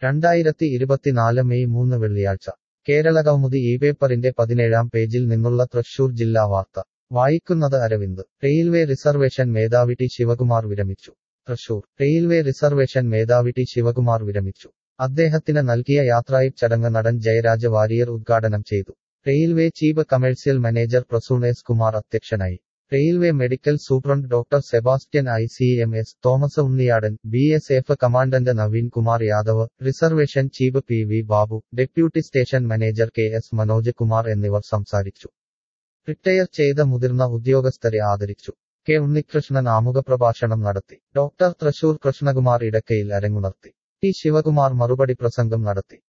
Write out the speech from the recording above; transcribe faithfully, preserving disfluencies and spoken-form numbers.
രണ്ടായിരത്തി ഇരുപത്തിനാല് മെയ് മൂന്ന് വെള്ളിയാഴ്ച കേരളകൗമുദി ഈ പേപ്പറിന്റെ പതിനേഴാം പേജിൽ നിന്നുള്ള തൃശൂർ ജില്ലാ വാർത്ത വായിക്കുന്നത് അരവിന്ദ്. റെയിൽവേ റിസർവേഷൻ മേധാവി ടി ശിവകുമാർ വിരമിച്ചു. തൃശൂർ. റെയിൽവേ റിസർവേഷൻ മേധാവി ടി ശിവകുമാർ വിരമിച്ചു. അദ്ദേഹത്തിന് നൽകിയ യാത്രയയപ്പ് ചടങ്ങ് നടൻ ജയരാജ വാരിയർ ഉദ്ഘാടനം ചെയ്തു. Railway chief commercial manager Prasunesh Kumar അധ്യക്ഷനായി. Railway medical superintendent doctor Sebastian I C M S Thomas Unniyadan, B S F commandant Naveen Kumar Yadav, reservation chief P V Babu, deputy station manager K S Manoj Kumar എന്നിവർ സംസാരിച്ചു. റിട്ടയർ ചെയ്ത മുതിർന്ന ഉദ്യോഗസ്ഥരെ ആദരിച്ചു. കെ ഉണ്ണികൃഷ്ണൻ ആമുഖപ്രഭാഷണം നടത്തി. ഡോക്ടർ തൃശൂർ കൃഷ്ണകുമാർ ഇടക്കയിൽ അരങ്ങുണർത്തി. ടി ശിവകുമാർ മറുപടി പ്രസംഗം നടത്തി.